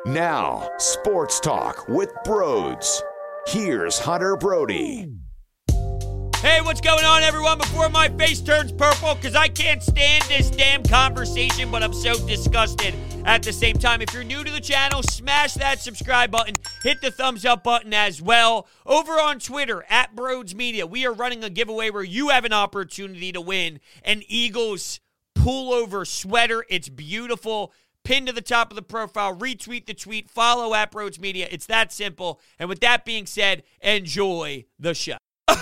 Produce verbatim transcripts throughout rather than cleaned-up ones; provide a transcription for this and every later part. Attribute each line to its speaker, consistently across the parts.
Speaker 1: Now, Sports Talk with Broads. Here's Hunter Brody.
Speaker 2: Hey, what's going on, everyone? Before my face turns purple, because I can't stand this damn conversation, but I'm so disgusted at the same time. If you're new to the channel, smash that subscribe button. Hit the thumbs up button as well. Over on Twitter, at Broads Media, we are running a giveaway where you have an opportunity to win an Eagles pullover sweater. It's beautiful. Pin to the top of the profile, retweet the tweet, follow at Broads Media. It's that simple. And with that being said, enjoy the show.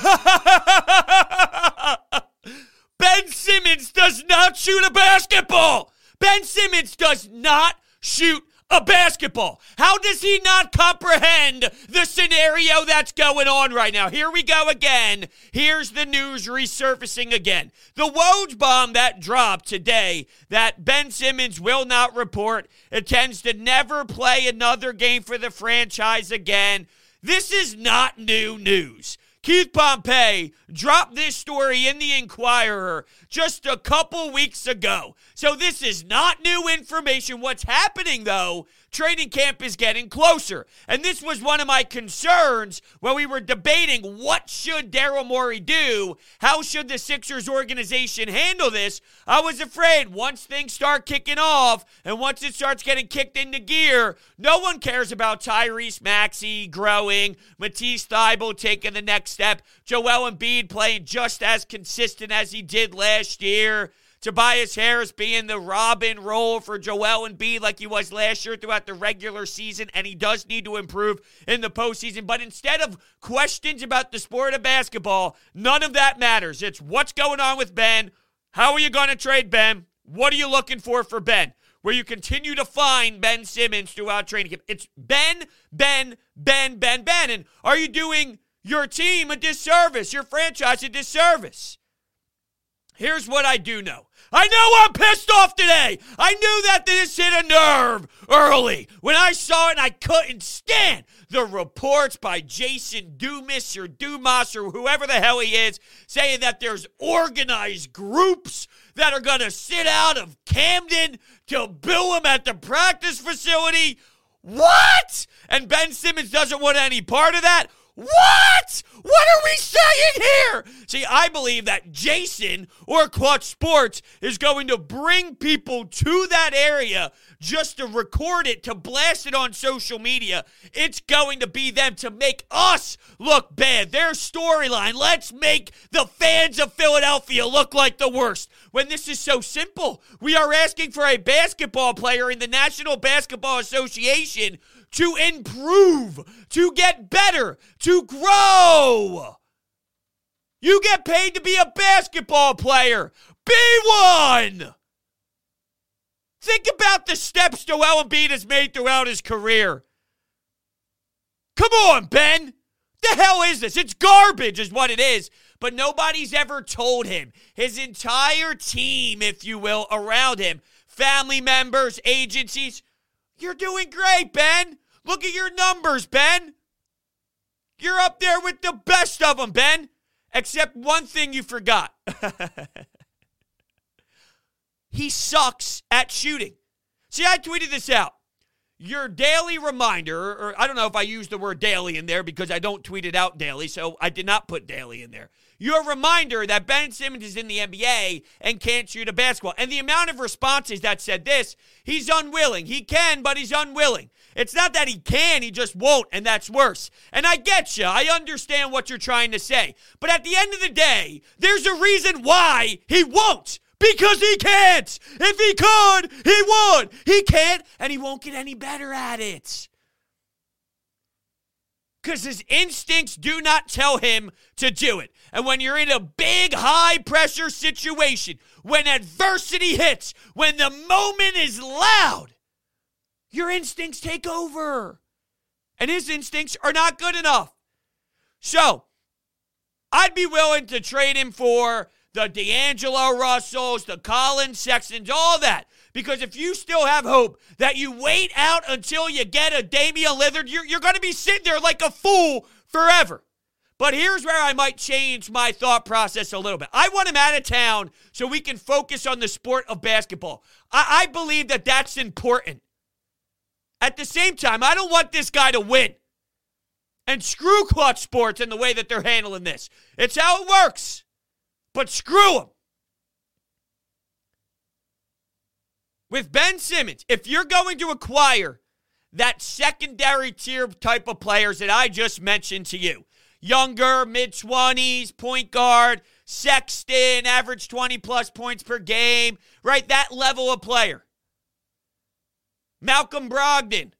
Speaker 2: Ben Simmons does not shoot a basketball. Ben Simmons does not shoot a basketball. How does he not comprehend the scenario that's going on right now? Here we go again. Here's the news resurfacing again. The Woj bomb that dropped today that Ben Simmons will not report, intends to never play another game for the franchise again. This is not new news. Keith Pompey dropped this story in the Inquirer just a couple weeks ago. So this is not new information. What's happening, though, training camp is getting closer. And this was one of my concerns when we were debating what should Daryl Morey do? How should the Sixers organization handle this? I was afraid once things start kicking off and once it starts getting kicked into gear, no one cares about Tyrese Maxey growing, Matisse Thybulle taking the next step, Joel Embiid playing just as consistent as he did last year, Tobias Harris being the Robin role for Joel Embiid like he was last year throughout the regular season, and he does need to improve in the postseason. But instead of questions about the sport of basketball, none of that matters. It's what's going on with Ben. How are you going to trade Ben? What are you looking for for Ben? Where you continue to find Ben Simmons throughout training camp. It's Ben, Ben, Ben, Ben, Ben. And are you doing your team a disservice, your franchise a disservice? Here's what I do know. I know I'm pissed off today. I knew that this hit a nerve early. When I saw it, and I couldn't stand the reports by Jason Dumas or Dumas or whoever the hell he is saying that there's organized groups that are going to sit out of Camden to boo him at the practice facility. What? And Ben Simmons doesn't want any part of that? What? What are we saying here? See, I believe that Jason or Clutch Sports is going to bring people to that area just to record it, to blast it on social media. It's going to be them to make us look bad. Their storyline, let's make the fans of Philadelphia look like the worst. When this is so simple, we are asking for a basketball player in the National Basketball Association to improve, to get better, to grow. You get paid to be a basketball player. Be one. Think about the steps Joel Embiid has made throughout his career. Come on, Ben. The hell is this? It's garbage is what it is. But nobody's ever told him, his entire team, if you will, around him, family members, agencies, you're doing great, Ben. Look at your numbers, Ben. You're up there with the best of them, Ben. Except one thing you forgot. He sucks at shooting. See, I tweeted this out. Your daily reminder, or I don't know if I used the word daily in there because I don't tweet it out daily, so I did not put daily in there. Your reminder that Ben Simmons is in the N B A and can't shoot a basketball. And the amount of responses that said this, he's unwilling. He can, but he's unwilling. It's not that he can, he just won't, and that's worse. And I get you. I understand what you're trying to say. But at the end of the day, there's a reason why he won't. Because he can't. If he could, he would. He can't, and he won't get any better at it. Because his instincts do not tell him to do it. And when you're in a big, high-pressure situation, when adversity hits, when the moment is loud, your instincts take over. And his instincts are not good enough. So, I'd be willing to trade him for the D'Angelo Russells, the Colin Sextons, all that. Because if you still have hope that you wait out until you get a Damian Lillard, you're, you're going to be sitting there like a fool forever. But here's where I might change my thought process a little bit. I want him out of town so we can focus on the sport of basketball. I, I believe that that's important. At the same time, I don't want this guy to win. And screw Clutch Sports and the way that they're handling this. It's how it works. But screw them. With Ben Simmons, if you're going to acquire that secondary tier type of players that I just mentioned to you, younger, mid-twenties, point guard, Sexton, average twenty-plus points per game, right? That level of player. Malcolm Brogdon,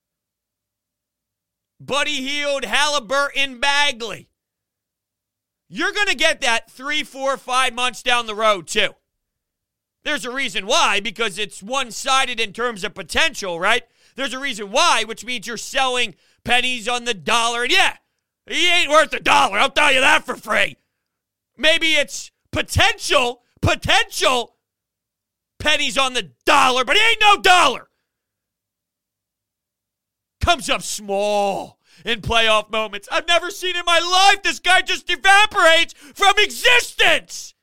Speaker 2: Buddy Hield, Halliburton, Bagley. You're going to get that three, four, five months down the road, too. There's a reason why, because it's one-sided in terms of potential, right? There's a reason why, which means you're selling pennies on the dollar. And yeah, he ain't worth a dollar. I'll tell you that for free. Maybe it's potential, potential pennies on the dollar, but he ain't no dollar. Comes up small in playoff moments. I've never seen in my life this guy just evaporates from existence.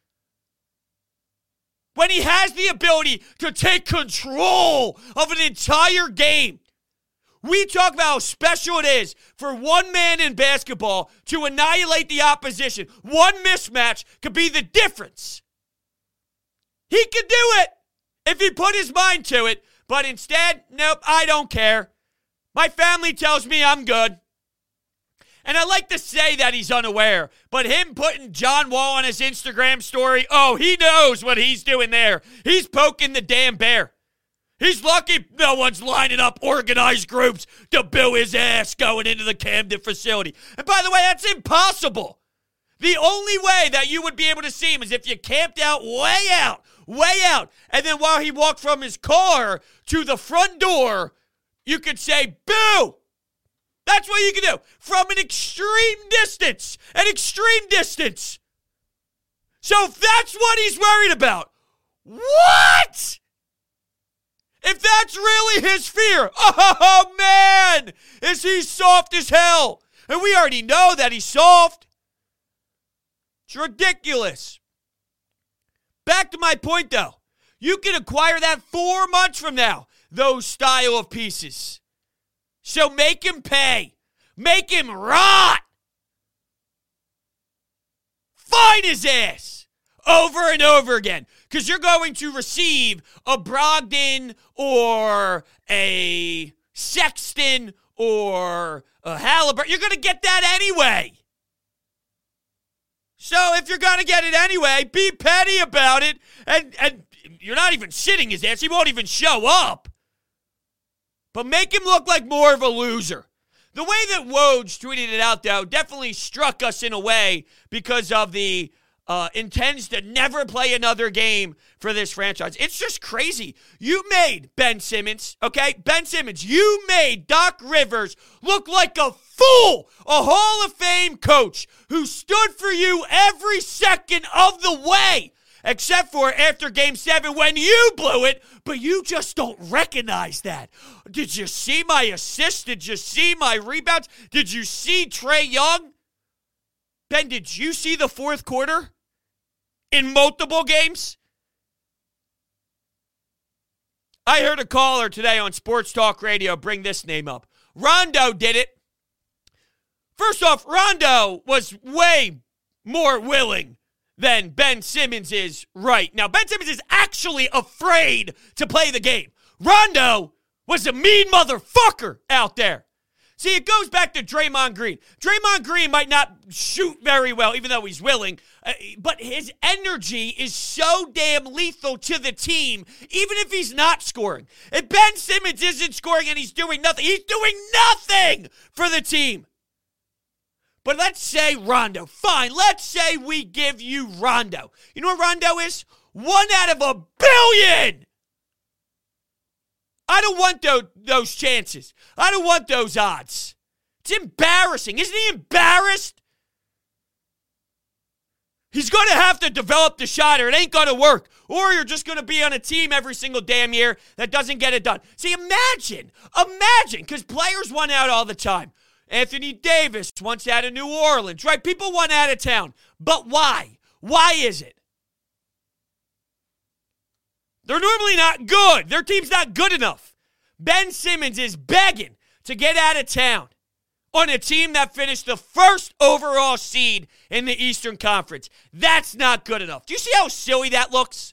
Speaker 2: When he has the ability to take control of an entire game. We talk about how special it is for one man in basketball to annihilate the opposition. One mismatch could be the difference. He could do it if he put his mind to it, but instead, nope, I don't care. My family tells me I'm good. And I like to say that he's unaware, but him putting John Wall on his Instagram story, oh, he knows what he's doing there. He's poking the damn bear. He's lucky no one's lining up organized groups to boo his ass going into the Camden facility. And by the way, that's impossible. The only way that you would be able to see him is if you camped out way out, way out, and then while he walked from his car to the front door, you could say, boo! That's what you can do. From an extreme distance. An extreme distance. So if that's what he's worried about, what? If that's really his fear, oh man, is he soft as hell? And we already know that he's soft. It's ridiculous. Back to my point though. You can acquire that four months from now, those style of pieces. So make him pay. Make him rot. Find his ass over and over again. Because you're going to receive a Brogdon or a Sexton or a Halliburton. You're going to get that anyway. So if you're going to get it anyway, be petty about it. And, and you're not even sitting his ass. He won't even show up. But make him look like more of a loser. The way that Woj tweeted it out, though, definitely struck us in a way because of the uh, intends to never play another game for this franchise. It's just crazy. You made Ben Simmons, okay? Ben Simmons, you made Doc Rivers look like a fool, a Hall of Fame coach who stood for you every second of the way. Except for after game seven when you blew it, but you just don't recognize that. Did you see my assist? Did you see my rebounds? Did you see Trae Young? Ben, did you see the fourth quarter in multiple games? I heard a caller today on Sports Talk Radio bring this name up. Rondo did it. First off, Rondo was way more willing than Ben Simmons is right now. Ben Simmons is actually afraid to play the game. Rondo was a mean motherfucker out there. See, it goes back to Draymond Green. Draymond Green might not shoot very well, even though he's willing, uh, but his energy is so damn lethal to the team, even if he's not scoring. If Ben Simmons isn't scoring and he's doing nothing, he's doing nothing for the team. But let's say Rondo. Fine, let's say we give you Rondo. You know what Rondo is? One out of a billion! I don't want those, those chances. I don't want those odds. It's embarrassing. Isn't he embarrassed? He's going to have to develop the shot or it ain't going to work. Or you're just going to be on a team every single damn year that doesn't get it done. See, imagine, imagine, because players want out all the time. Anthony Davis wants out of New Orleans, right? People want out of town. But why? Why is it? They're normally not good. Their team's not good enough. Ben Simmons is begging to get out of town on a team that finished the first overall seed in the Eastern Conference. That's not good enough. Do you see how silly that looks?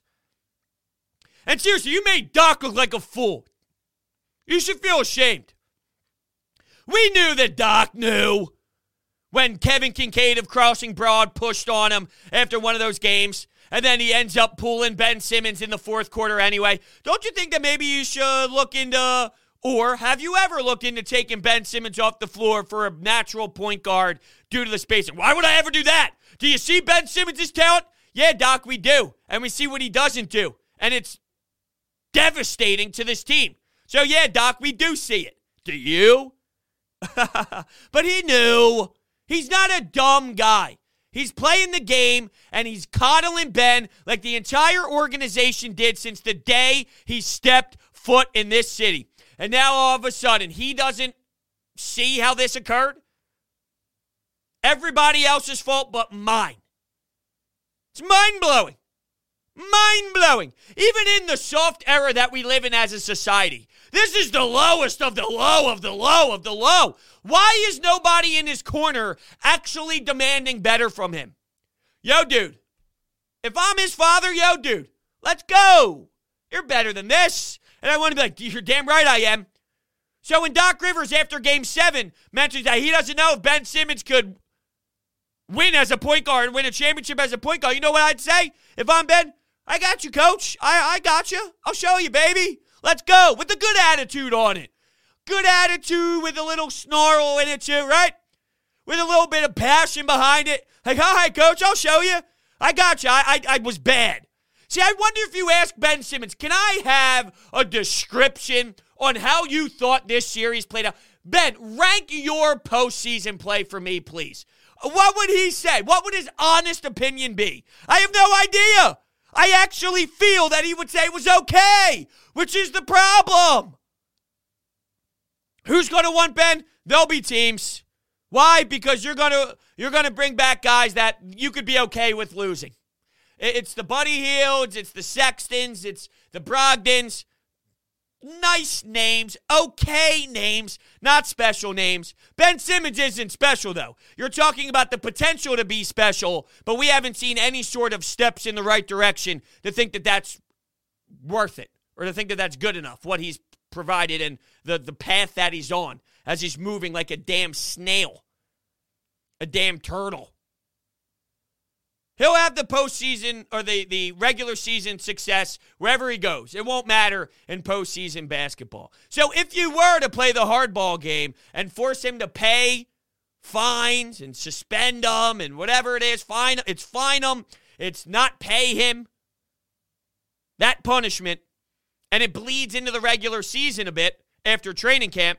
Speaker 2: And seriously, you made Doc look like a fool. You should feel ashamed. We knew that Doc knew when Kevin Kincaid of Crossing Broad pushed on him after one of those games, and then he ends up pulling Ben Simmons in the fourth quarter anyway. Don't you think that maybe you should look into, or have you ever looked into taking Ben Simmons off the floor for a natural point guard due to the spacing? Why would I ever do that? Do you see Ben Simmons' talent? Yeah, Doc, we do. And we see what he doesn't do. And it's devastating to this team. So yeah, Doc, we do see it. Do you? But he knew. He's not a dumb guy. He's playing the game, and he's coddling Ben like the entire organization did since the day he stepped foot in this city. And now all of a sudden, he doesn't see how this occurred? Everybody else's fault but mine. It's mind-blowing. Mind-blowing. Even in the soft era that we live in as a society. This is the lowest of the low of the low of the low. Why is nobody in his corner actually demanding better from him? Yo, dude. If I'm his father, yo, dude. Let's go. You're better than this. And I want to be like, you're damn right I am. So when Doc Rivers, after Game seven, mentions that he doesn't know if Ben Simmons could win as a point guard and win a championship as a point guard, you know what I'd say? If I'm Ben, I got you, coach. I, I got you. I'll show you, baby. Let's go. With a good attitude on it. Good attitude with a little snarl in it too, right? With a little bit of passion behind it. Like, all right, coach, I'll show you. I got you. I, I, I was bad. See, I wonder if you ask Ben Simmons, can I have a description on how you thought this series played out? Ben, rank your postseason play for me, please. What would he say? What would his honest opinion be? I have no idea. I actually feel that he would say it was okay, which is the problem. Who's going to want Ben? There'll be teams. Why? Because you're going to you're going to bring back guys that you could be okay with losing. It's the Buddy Hields, it's the Sextons, it's the Brogdons. Nice names, okay names, not special names. Ben Simmons isn't special, though. You're talking about the potential to be special, but we haven't seen any sort of steps in the right direction to think that that's worth it or to think that that's good enough, what he's provided and the, the path that he's on as he's moving like a damn snail, a damn turtle. He'll have the postseason or the, the regular season success wherever he goes. It won't matter in postseason basketball. So if you were to play the hardball game and force him to pay fines and suspend him and whatever it is, fine, it's fine him, it's not pay him, that punishment, and it bleeds into the regular season a bit after training camp,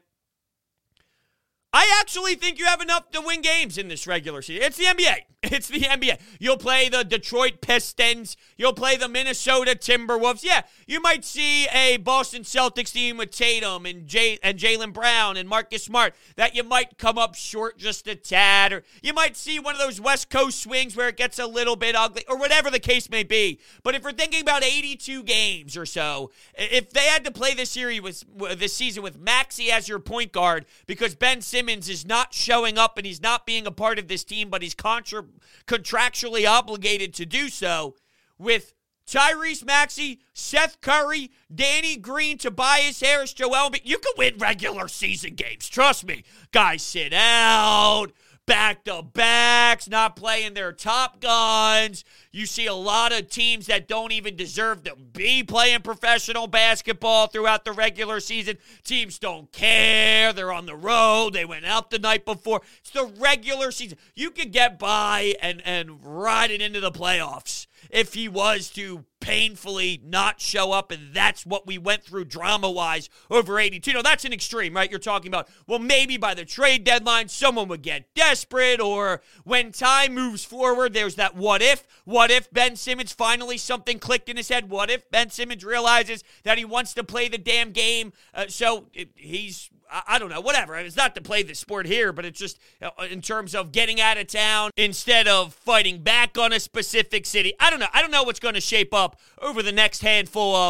Speaker 2: I actually think you have enough to win games in this regular season. It's the N B A. It's the N B A. You'll play the Detroit Pistons. You'll play the Minnesota Timberwolves. Yeah, you might see a Boston Celtics team with Tatum and Jay and Jaylen Brown and Marcus Smart that you might come up short just a tad. Or you might see one of those West Coast swings where it gets a little bit ugly or whatever the case may be. But if we're thinking about eighty-two games or so, if they had to play this series with this season with Maxey as your point guard because Ben Simmons is not showing up and he's not being a part of this team, but he's contra- contractually obligated to do so, with Tyrese Maxey, Seth Curry, Danny Green, Tobias Harris, Joel Embiid, you can win regular season games. Trust me. Guys sit out, back-to-backs, not playing their top guns. You see a lot of teams that don't even deserve to be playing professional basketball throughout the regular season. Teams don't care. They're on the road. They went out the night before. It's the regular season. You could get by and, and ride it into the playoffs if he was to painfully not show up, and that's what we went through drama-wise over eighty-two. No, that's an extreme, right? You're talking about, well, maybe by the trade deadline, someone would get desperate, or when time moves forward, there's that what if. What if Ben Simmons finally something clicked in his head? What if Ben Simmons realizes that he wants to play the damn game? Uh, so it, he's... I don't know, whatever. It's not to play the sport here, but it's just in terms of getting out of town instead of fighting back on a specific city. I don't know. I don't know what's going to shape up over the next handful of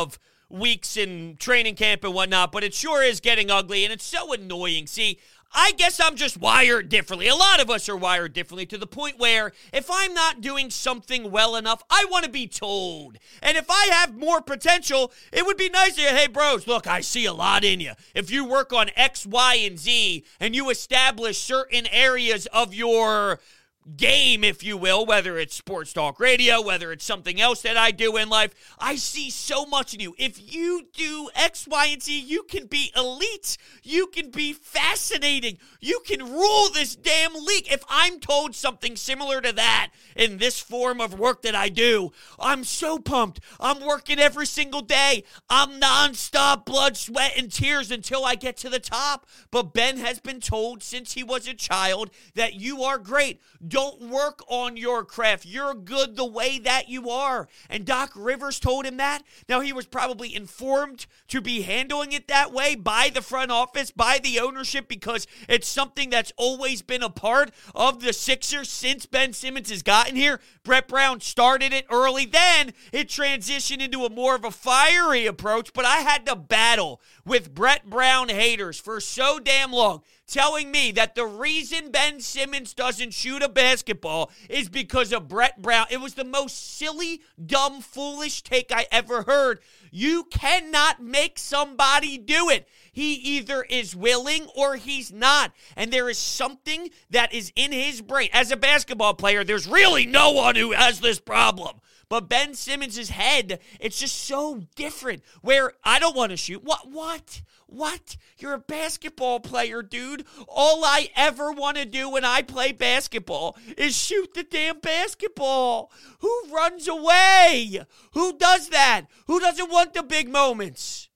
Speaker 2: weeks in training camp and whatnot, but it sure is getting ugly, and it's so annoying. See, I guess I'm just wired differently. A lot of us are wired differently to the point where if I'm not doing something well enough, I want to be told. And if I have more potential, it would be nice to, hey, bros, look, I see a lot in you. If you work on X, Y, and Z, and you establish certain areas of your game, if you will, whether it's sports talk radio, whether it's something else that I do in life, I see so much in you. If you do X, Y, and Z, you can be elite. You can be fascinating. You can rule this damn league. If I'm told something similar to that in this form of work that I do, I'm so pumped. I'm working every single day. I'm nonstop blood, sweat, and tears until I get to the top. But Ben has been told since he was a child that you are great. Don't work on your craft. You're good the way that you are. And Doc Rivers told him that. Now, he was probably informed to be handling it that way by the front office, by the ownership, because it's something that's always been a part of the Sixers since Ben Simmons has gotten here. Brett Brown started it early. Then it transitioned into a more of a fiery approach, but I had to battle with Brett Brown haters for so damn long, telling me that the reason Ben Simmons doesn't shoot a basketball is because of Brett Brown. It was the most silly, dumb, foolish take I ever heard. You cannot make somebody do it. He either is willing or he's not. And there is something that is in his brain. As a basketball player, there's really no one who has this problem. But Ben Simmons' head, it's just so different. Where I don't want to shoot. What? What? What? You're a basketball player, dude. All I ever want to do when I play basketball is shoot the damn basketball. Who runs away? Who does that? Who doesn't want the big moments?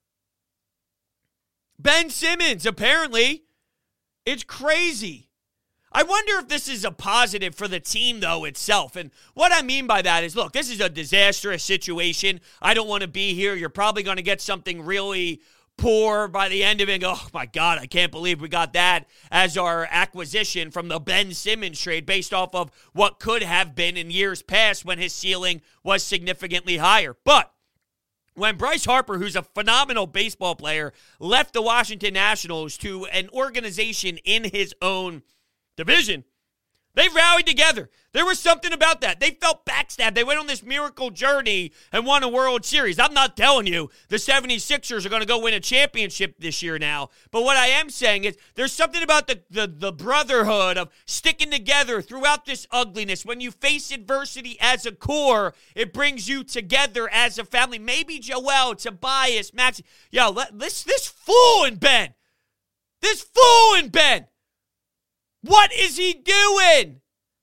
Speaker 2: Ben Simmons, apparently. It's crazy. I wonder if this is a positive for the team, though, itself. And what I mean by that is, look, this is a disastrous situation. I don't want to be here. You're probably going to get something really poor by the end of it and go, oh, my God, I can't believe we got that as our acquisition from the Ben Simmons trade based off of what could have been in years past when his ceiling was significantly higher. But when Bryce Harper, who's a phenomenal baseball player, left the Washington Nationals to an organization in his own division, they rallied together. There was something about that. They felt backstabbed. They went on this miracle journey and won a World Series. I'm not telling you the seventy-sixers are going to go win a championship this year now. But what I am saying is there's something about the, the, the brotherhood of sticking together throughout this ugliness. When you face adversity as a core, it brings you together as a family. Maybe Joel, Tobias, Max. Yo, let, this, this fool in Ben. This fool in Ben. What is he doing?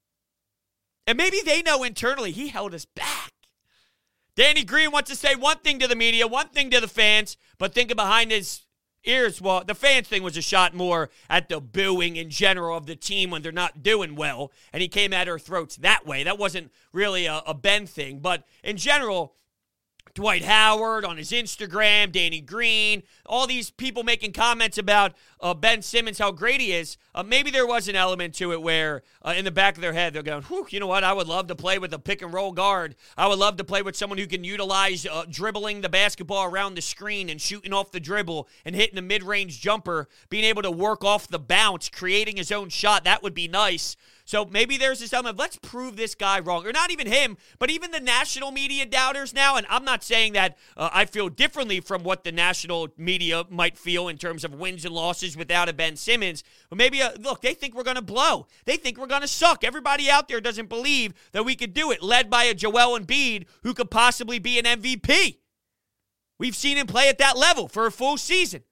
Speaker 2: And maybe they know internally he held us back. Danny Green wants to say one thing to the media, one thing to the fans, but thinking behind his ears, well, the fans thing was a shot more at the booing in general of the team when they're not doing well, and he came at our throats that way. That wasn't really a, a Ben thing, but in general, Dwight Howard on his Instagram, Danny Green, all these people making comments about uh, Ben Simmons, how great he is. Uh, maybe there was an element to it where uh, in the back of their head, they're going, whew, you know what? I would love to play with a pick and roll guard. I would love to play with someone who can utilize uh, dribbling the basketball around the screen and shooting off the dribble and hitting a mid-range jumper, being able to work off the bounce, creating his own shot. That would be nice. So maybe there's this element of let's prove this guy wrong. Or not even him, but even the national media doubters now. And I'm not saying that uh, I feel differently from what the national media might feel in terms of wins and losses without a Ben Simmons. But maybe, uh, look, they think we're going to blow. They think we're going to suck. Everybody out there doesn't believe that we could do it, led by a Joel Embiid who could possibly be an M V P. We've seen him play at that level for a full season.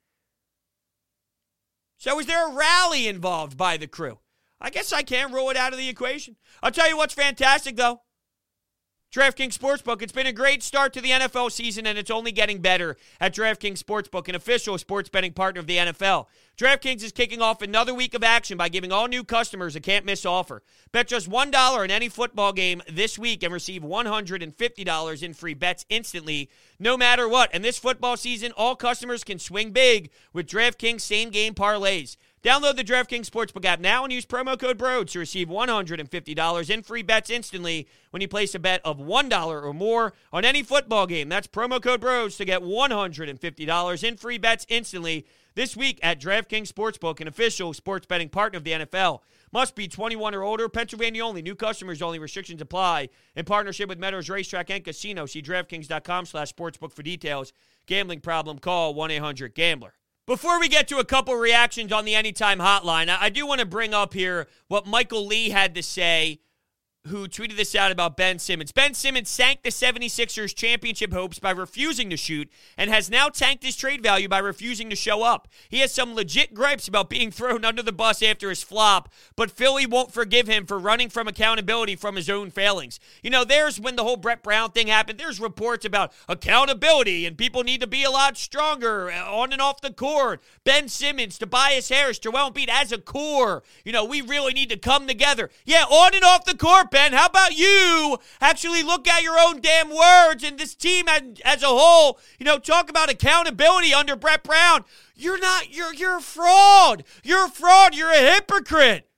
Speaker 2: So is there a rally involved by the crew? I guess I can't rule it out of the equation. I'll tell you what's fantastic, though. DraftKings Sportsbook. It's been a great start to the N F L season, and it's only getting better at DraftKings Sportsbook, an official sports betting partner of the N F L. DraftKings is kicking off another week of action by giving all new customers a can't-miss offer. Bet just one dollar in any football game this week and receive one hundred fifty dollars in free bets instantly, no matter what. And this football season, all customers can swing big with DraftKings same-game parlays. Download the DraftKings Sportsbook app now and use promo code BROADS to receive one hundred fifty dollars in free bets instantly when you place a bet of one dollar or more on any football game. That's promo code BROADS to get one hundred fifty dollars in free bets instantly this week at DraftKings Sportsbook, an official sports betting partner of the N F L. Must be twenty-one or older. Pennsylvania only. New customers only. Restrictions apply. In partnership with Meadows Racetrack and Casino. See DraftKings.com slash sportsbook for details. Gambling problem? Call one eight hundred gambler. Before we get to a couple reactions on the Anytime Hotline, I do want to bring up here what Michael Lee had to say, who tweeted this out about Ben Simmons. Ben Simmons sank the seventy-sixers championship hopes by refusing to shoot and has now tanked his trade value by refusing to show up. He has some legit gripes about being thrown under the bus after his flop, but Philly won't forgive him for running from accountability from his own failings. You know, there's when the whole Brett Brown thing happened, there's reports about accountability and people need to be a lot stronger on and off the court. Ben Simmons, Tobias Harris, Joel Embiid as a core. You know, we really need to come together. Yeah, on and off the court, Ben. How about you actually look at your own damn words and this team as, as a whole, you know, talk about accountability under Brett Brown. You're not, you're, you're a fraud. You're a fraud. You're a hypocrite.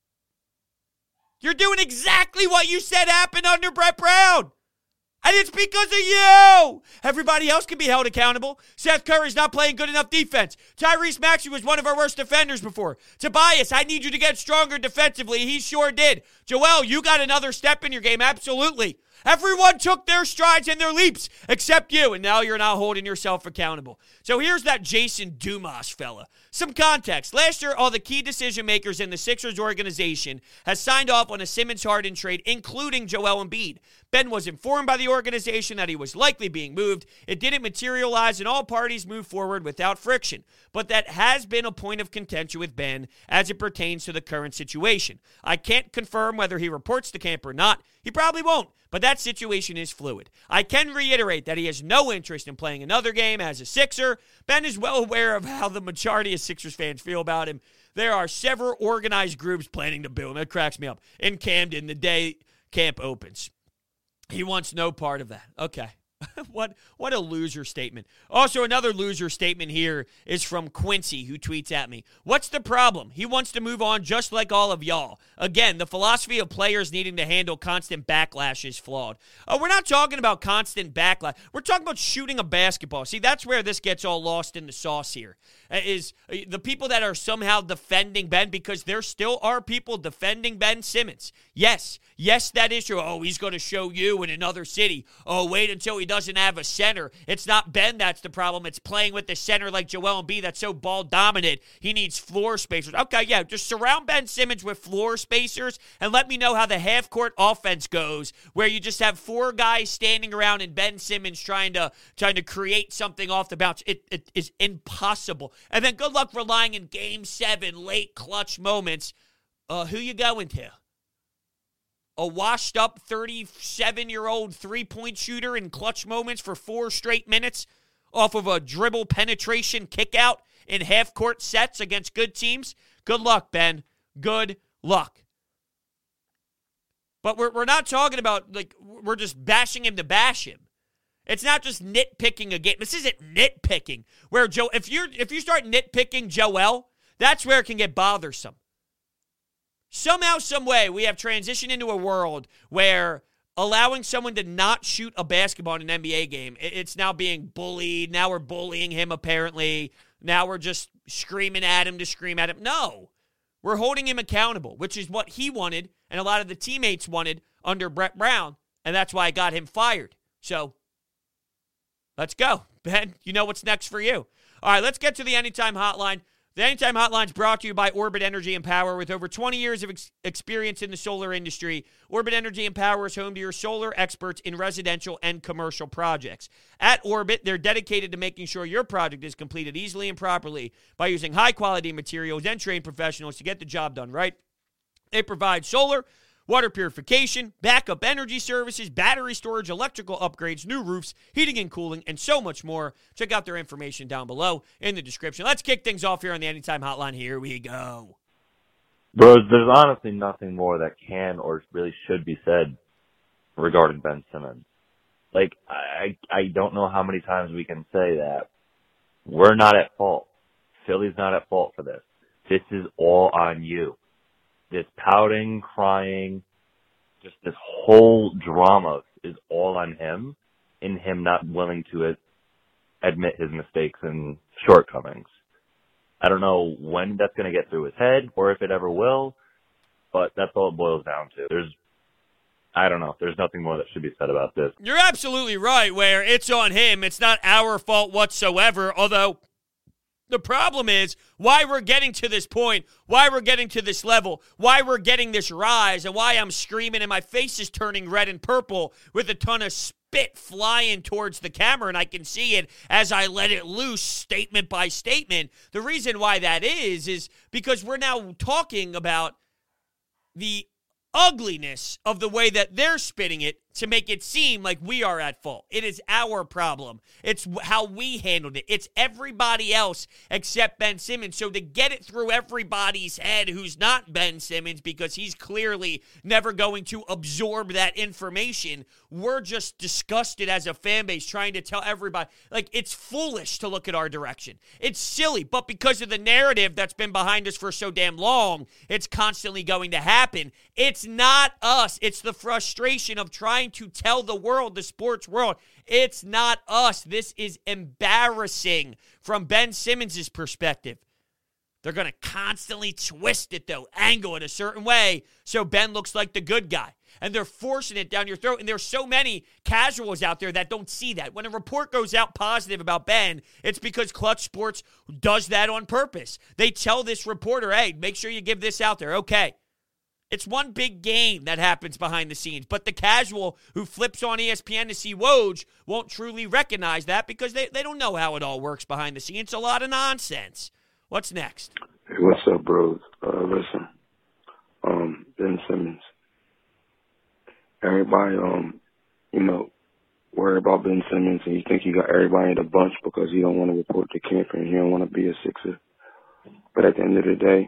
Speaker 2: You're doing exactly what you said happened under Brett Brown. And it's because of you. Everybody else can be held accountable. Seth Curry's not playing good enough defense. Tyrese Maxey was one of our worst defenders before. Tobias, I need you to get stronger defensively. He sure did. Joel, you got another step in your game. Absolutely. Everyone took their strides and their leaps except you, and now you're not holding yourself accountable. So here's that Jason Dumas fella. Some context. Last year, all the key decision makers in the Sixers organization has signed off on a Simmons-Harden trade, including Joel Embiid. Ben was informed by the organization that he was likely being moved. It didn't materialize, and all parties moved forward without friction. But that has been a point of contention with Ben as it pertains to the current situation. I can't confirm whether he reports to camp or not. He probably won't, but that situation is fluid. I can reiterate that he has no interest in playing another game as a Sixer. Ben is well aware of how the majority of Sixers fans feel about him. There are several organized groups planning to boo him. It cracks me up. In Camden, the day camp opens. He wants no part of that. Okay. What what a loser statement. Also, another loser statement here is from Quincy, who tweets at me. What's the problem? He wants to move on just like all of y'all. Again, the philosophy of players needing to handle constant backlash is flawed. Oh, we're not talking about constant backlash. We're talking about shooting a basketball. See, that's where this gets all lost in the sauce here. Is the people that are somehow defending Ben, because there still are people defending Ben Simmons. Yes, yes, that is true. Oh, he's going to show you in another city. Oh, wait until he doesn't have a center. It's not Ben that's the problem. It's playing with the center like Joel Embiid that's so ball dominant. He needs floor spacers. Okay, yeah, just surround Ben Simmons with floor spacers and let me know how the half-court offense goes, where you just have four guys standing around and Ben Simmons trying to trying to create something off the bounce. It, it is impossible. And then good luck relying in game seven, late clutch moments. Uh, who you going to? A washed-up thirty-seven-year-old three-point shooter in clutch moments for four straight minutes off of a dribble penetration kick-out in half-court sets against good teams? Good luck, Ben. Good luck. But we're we're not talking about, like, we're just bashing him to bash him. It's not just nitpicking a game. This isn't nitpicking. Where Joe, if you if you start nitpicking Joel, that's where it can get bothersome. Somehow, some way, we have transitioned into a world where allowing someone to not shoot a basketball in an N B A game, it's now being bullied. Now we're bullying him, apparently. Now we're just screaming at him to scream at him. No. We're holding him accountable, which is what he wanted and a lot of the teammates wanted under Brett Brown, and that's why I got him fired. So, let's go. Ben, you know what's next for you. All right, let's get to the Anytime Hotline. The Anytime Hotline is brought to you by Orbit Energy and Power. With over twenty years of ex- experience in the solar industry, Orbit Energy and Power is home to your solar experts in residential and commercial projects. At Orbit, they're dedicated to making sure your project is completed easily and properly by using high-quality materials and trained professionals to get the job done right. They provide solar, water purification, backup energy services, battery storage, electrical upgrades, new roofs, heating and cooling, and so much more. Check out their information down below in the description. Let's kick things off here on the Anytime Hotline. Here we go.
Speaker 3: Bros, there's honestly nothing more that can or really should be said regarding Ben Simmons. Like, I I don't know how many times we can say that we're not at fault. Philly's not at fault for this. this is all on you. This pouting, crying, just this whole drama is all on him, and him not willing to admit his mistakes and shortcomings. I don't know when that's going to get through his head or if it ever will, but that's all it boils down to. There's, I don't know, there's nothing more that should be said about this.
Speaker 2: You're absolutely right, where it's on him. It's not our fault whatsoever, although the problem is why we're getting to this point, why we're getting to this level, why we're getting this rise, and why I'm screaming and my face is turning red and purple with a ton of spit flying towards the camera, and I can see it as I let it loose statement by statement. The reason why that is, is because we're now talking about the ugliness of the way that they're spitting it to make it seem like we are at fault. It is our problem. It's how we handled it. It's everybody else except Ben Simmons. So to get it through everybody's head who's not Ben Simmons, because he's clearly never going to absorb that information, we're just disgusted as a fan base trying to tell everybody. Like, it's foolish to look at our direction. It's silly, but because of the narrative that's been behind us for so damn long, it's constantly going to happen. It's not us. It's the frustration of trying to tell the world, the sports world, it's not us. This is embarrassing from Ben Simmons' perspective. They're going to constantly twist it, though, angle it a certain way so Ben looks like the good guy. And they're forcing it down your throat. And there's so many casuals out there that don't see that. When a report goes out positive about Ben, it's because Clutch Sports does that on purpose. They tell this reporter, hey, make sure you give this out there. Okay. It's one big game that happens behind the scenes, but the casual who flips on E S P N to see Woj won't truly recognize that because they, they don't know how it all works behind the scenes. It's a lot of nonsense. What's next?
Speaker 4: Hey, what's up, bros? Uh, listen, um, Ben Simmons. Everybody, um, you know, worry about Ben Simmons, and you think he got everybody in the bunch because he don't want to report to camp and he don't want to be a Sixer. But at the end of the day,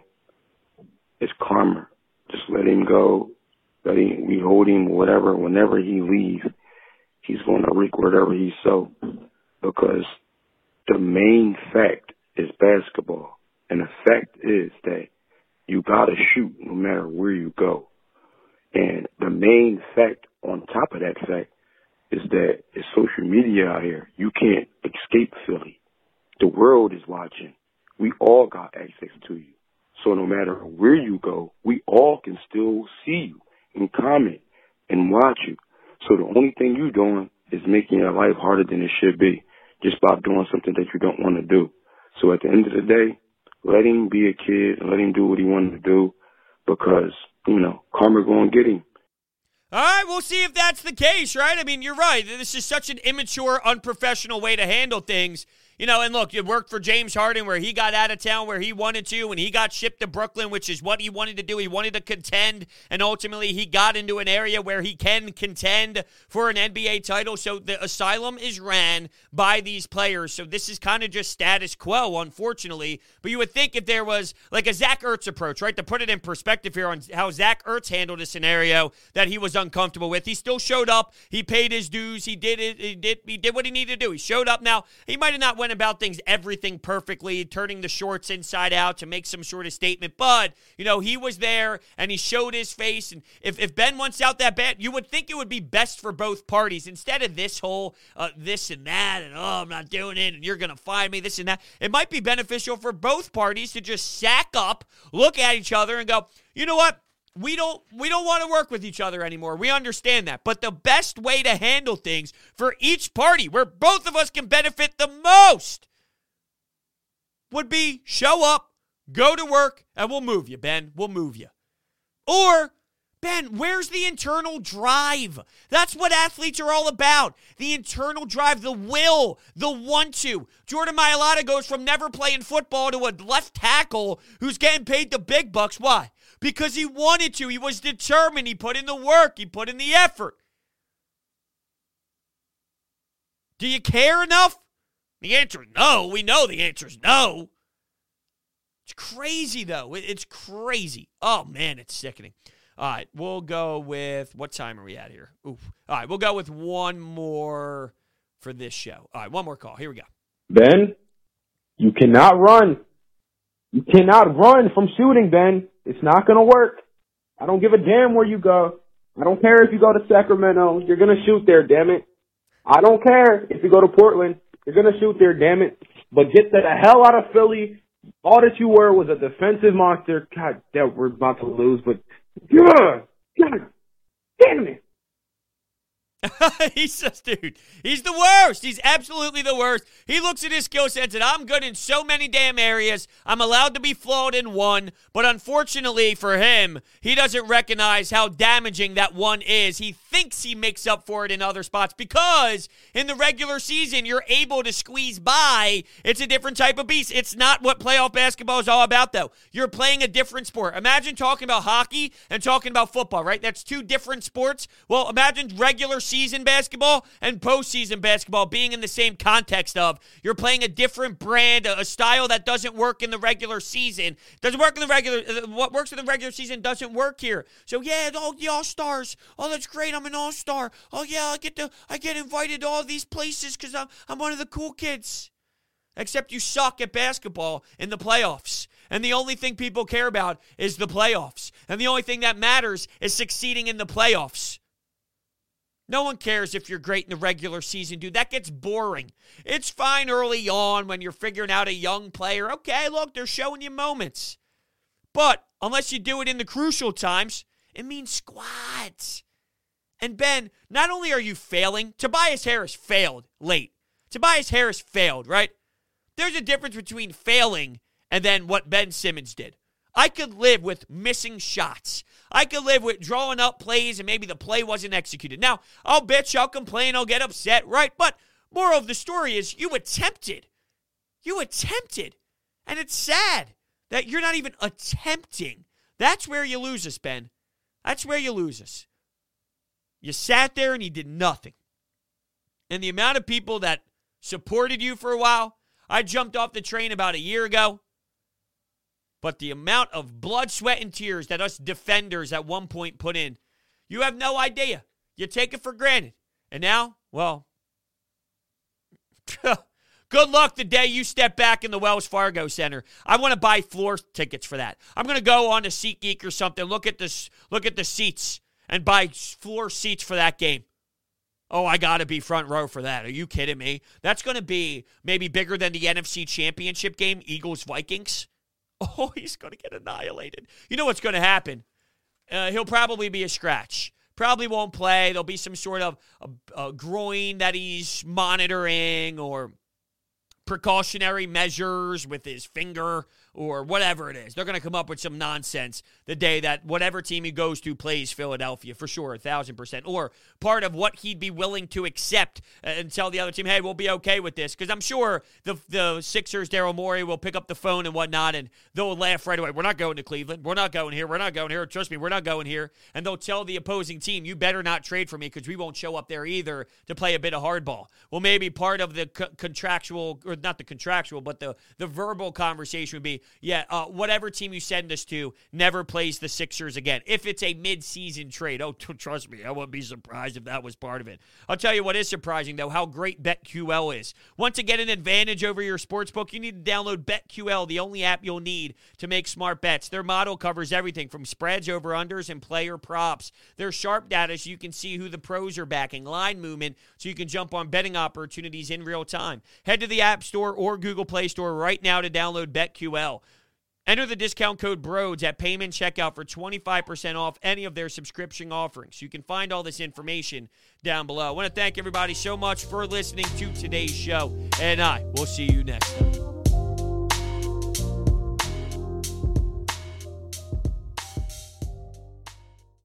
Speaker 4: it's karma. Just let him go. Let him, we hold him, whatever. Whenever he leaves, he's going to reap whatever he sow. Because the main fact is basketball. And the fact is that you got to shoot no matter where you go. And the main fact on top of that fact is that it's social media out here. You can't escape Philly. The world is watching. We all got access to you. So no matter where you go, we all can still see you and comment and watch you. So the only thing you're doing is making your life harder than it should be just by doing something that you don't want to do. So at the end of the day, let him be a kid and let him do what he wanted to do because, you know, karma going to get him.
Speaker 2: All right, we'll see if that's the case, right? I mean, you're right. This is such an immature, unprofessional way to handle things. You know, and look, it worked for James Harden where he got out of town where he wanted to, and he got shipped to Brooklyn, which is what he wanted to do. He wanted to contend, and ultimately he got into an area where he can contend for an N B A title. So the asylum is ran by these players. So this is kind of just status quo, unfortunately. But you would think if there was like a Zach Ertz approach, right, to put it in perspective here on how Zach Ertz handled a scenario that he was uncomfortable with. He still showed up. He paid his dues. He did it. He did, he did what he needed to do. He showed up. Now, he might have not went about things everything perfectly, turning the shorts inside out to make some sort of statement, but you know, he was there and he showed his face. And if, if Ben wants out that bad, you would think it would be best for both parties instead of this whole uh, this and that and oh, I'm not doing it and you're gonna find me, this and that. It might be beneficial for both parties to just sack up, look at each other and go, you know what, We don't we don't want to work with each other anymore. We understand that. But the best way to handle things for each party, where both of us can benefit the most, would be show up, go to work, and we'll move you, Ben. We'll move you. Or, Ben, where's the internal drive? That's what athletes are all about. The internal drive, the will, the want to. Jordan Mailata goes from never playing football to a left tackle who's getting paid the big bucks. Why? Because he wanted to. He was determined. He put in the work. He put in the effort. Do you care enough? The answer is no. We know the answer is no. It's crazy, though. It's crazy. Oh, man, it's sickening. All right, we'll go with, what time are we at here? Oof. All right, we'll go with one more for this show. All right, one more call. Here we go.
Speaker 5: Ben, you cannot run. You cannot run from shooting, Ben. It's not going to work. I don't give a damn where you go. I don't care if you go to Sacramento. You're going to shoot there, damn it. I don't care if you go to Portland. You're going to shoot there, damn it. But get the hell out of Philly. All that you were was a defensive monster. God damn, we're about to lose, but God, God damn it.
Speaker 2: He's just, dude, he's the worst. He's absolutely the worst. He looks at his skill sets and I'm good in so many damn areas. I'm allowed to be flawed in one, but unfortunately for him, he doesn't recognize how damaging that one is. He thinks he makes up for it in other spots because in the regular season, you're able to squeeze by. It's a different type of beast. It's not what playoff basketball is all about, though. You're playing a different sport. Imagine talking about hockey and talking about football, right? That's two different sports. Well, imagine regular season season basketball and postseason basketball being in the same context of you're playing a different brand, a style that doesn't work in the regular season. Doesn't work in the regular, what works in the regular season doesn't work here. So yeah, all the all-stars. Oh, that's great. I'm an all-star. Oh yeah, I get to, I get invited to all these places because I'm, I'm one of the cool kids. Except you suck at basketball in the playoffs. And the only thing people care about is the playoffs. And the only thing that matters is succeeding in the playoffs. No one cares if you're great in the regular season, dude. That gets boring. It's fine early on when you're figuring out a young player. Okay, look, they're showing you moments. But unless you do it in the crucial times, it means squats. And Ben, not only are you failing, Tobias Harris failed late. Tobias Harris failed, right? There's a difference between failing and then what Ben Simmons did. I could live with missing shots. I could live with drawing up plays and maybe the play wasn't executed. Now, I'll bitch, I'll complain, I'll get upset, right? But moral of the story is you attempted. You attempted. And it's sad that you're not even attempting. That's where you lose us, Ben. That's where you lose us. You sat there and you did nothing. And the amount of people that supported you for a while, I jumped off the train about a year ago. But the amount of blood, sweat, and tears that us defenders at one point put in, you have no idea. You take it for granted. And now, well, good luck the day you step back in the Wells Fargo Center. I want to buy floor tickets for that. I'm going to go on to SeatGeek or something, look at this, look at the seats, and buy floor seats for that game. Oh, I got to be front row for that. Are you kidding me? That's going to be maybe bigger than the N F C Championship game, Eagles-Vikings. Oh, he's going to get annihilated. You know what's going to happen? Uh, he'll probably be a scratch. Probably won't play. There'll be some sort of a, a groin that he's monitoring or precautionary measures with his finger or whatever it is. They're going to come up with some nonsense the day that whatever team he goes to plays Philadelphia, for sure, a thousand percent. Or part of what he'd be willing to accept and tell the other team, hey, we'll be okay with this. Because I'm sure the the Sixers, Daryl Morey, will pick up the phone and whatnot, and they'll laugh right away. We're not going to Cleveland. We're not going here. We're not going here. Trust me, we're not going here. And they'll tell the opposing team, you better not trade for me because we won't show up there either to play a bit of hardball. Well, maybe part of the co- contractual, or not the contractual, but the, the verbal conversation would be, yeah, uh, whatever team you send us to never plays the Sixers again. If it's a mid-season trade, oh, t- trust me, I wouldn't be surprised if that was part of it. I'll tell you what is surprising, though, how great BetQL is. Want to get an advantage over your sportsbook? You need to download BetQL, the only app you'll need to make smart bets. Their model covers everything from spreads, over-unders, and player props. Their sharp data so you can see who the pros are backing, line movement so you can jump on betting opportunities in real time. Head to the App Store or Google Play Store right now to download BetQL. Enter the discount code BROADS at payment checkout for twenty-five percent off any of their subscription offerings. You can find all this information down below. I want to thank everybody so much for listening to today's show, and I will see you next time.